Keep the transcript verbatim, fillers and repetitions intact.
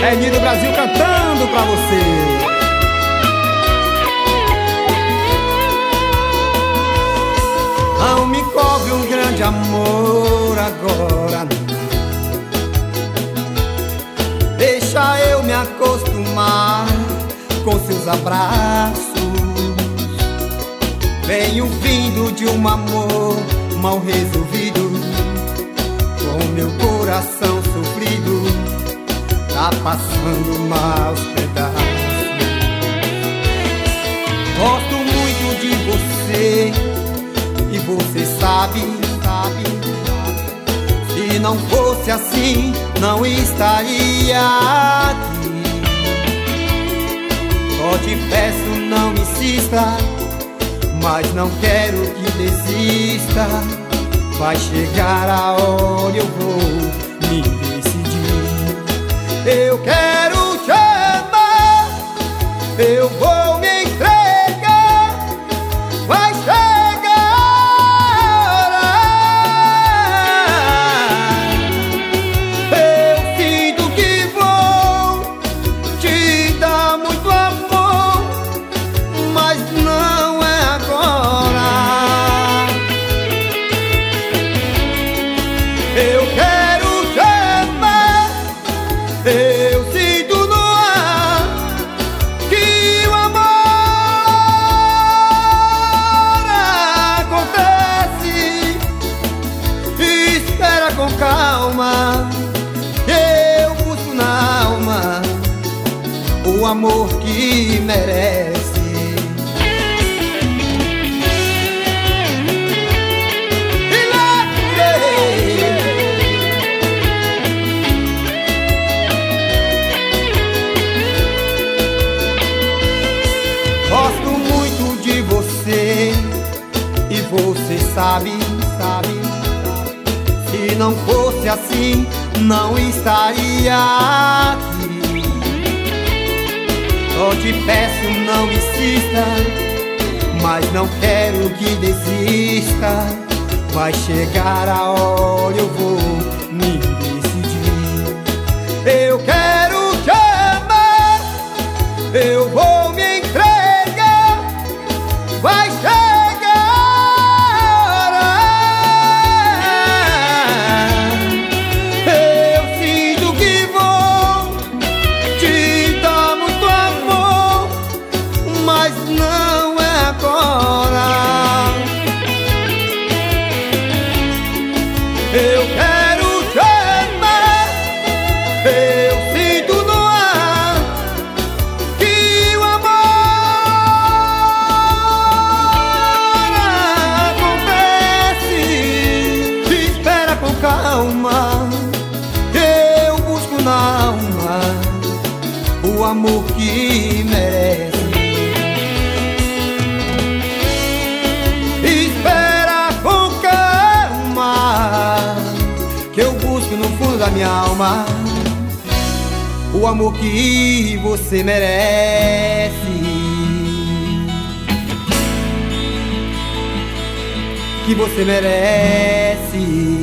É Nilo Brasil cantando pra você. Não me cobre um grande amor agora, não. Deixa eu me acostumar com seus abraços. Venho vindo de um amor mal resolvido, com meu coração sofrido, tá passando maus pedaços. Gosto muito de você e você sabe, sabe. Se não fosse assim, não estaria aqui. Só te peço, não me insista, mas não quero que desista. Vai chegar a hora, eu vou me decidir. Eu quero te amar, eu vou me entregar. Vai chegar a hora. Eu sinto que vou te dar muito amor, mas não é agora. Eu quero te amar, eu sinto no ar que o amor acontece. Espera com calma, eu busco na alma o amor que merece. Gosto muito de você e você sabe, sabe. Se não fosse assim, não estaria aqui. Só te peço, não insista, mas não quero que desista. Vai chegar a hora, eu vou me decidir. Eu quero te amar, eu vou me vai chegar a hora. Eu sinto que vou te dar muito amor, mas não é agora. Eu quero te amar, eu sinto no ar que o amor calma, eu busco na alma o amor que merece. Espera com calma, que eu busco no fundo da minha alma o amor que você merece. Que você merece.